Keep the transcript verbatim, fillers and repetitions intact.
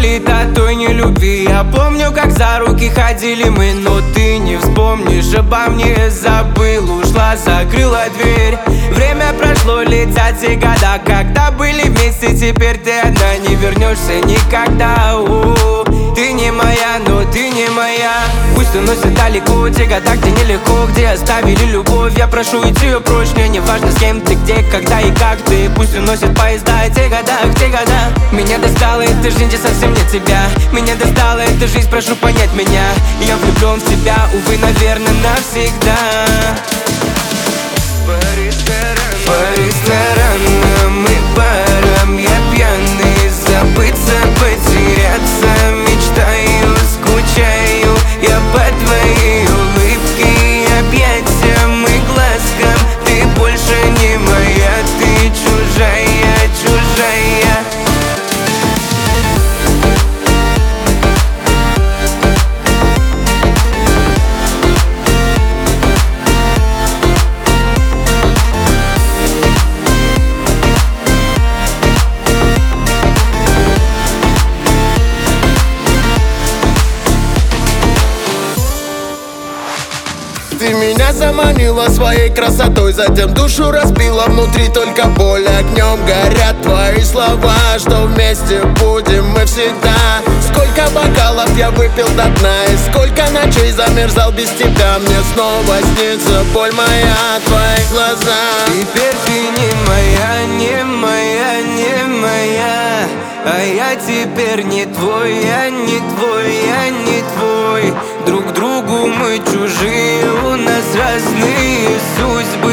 болит от той нелюбви. Я помню, как за руки ходили мы, но ты не вспомнишь обо мне. Забыл, ушла, закрыла дверь. Время прошло, летят все года, когда были вместе, теперь ты одна. Не вернешься никогда. У-у-у. Ты не моя, но ты не моя. Пусть уносят далеко те года, где нелегко, где оставили любовь. Я прошу идти ее прочь, мне не важно, с кем ты, где, когда и как ты. Пусть уносят поезда те года, те года. Меня достала эта жизнь, где совсем нет тебя. Меня достала эта жизнь, прошу понять меня. Я влюблен в тебя, увы, наверное, навсегда. По ресторанам и барам я пьяный, забыться, потеряться мечтаю, скучаю я по твоей улыбке, объятиям и глазкам. Ты больше не моя, ты чужая, чужая. Ты меня заманила своей красотой, затем душу разбила, внутри только боль. Огнем горят твои слова, что вместе будем мы всегда. Сколько бокалов я выпил до дна, и сколько ночей замерзал без тебя. Мне снова снится боль моя, твои глаза. Теперь ты не моя, не моя, не моя. А я теперь не твой, я не твой, я не твой. Друг другу мы чужие, у нас разные судьбы.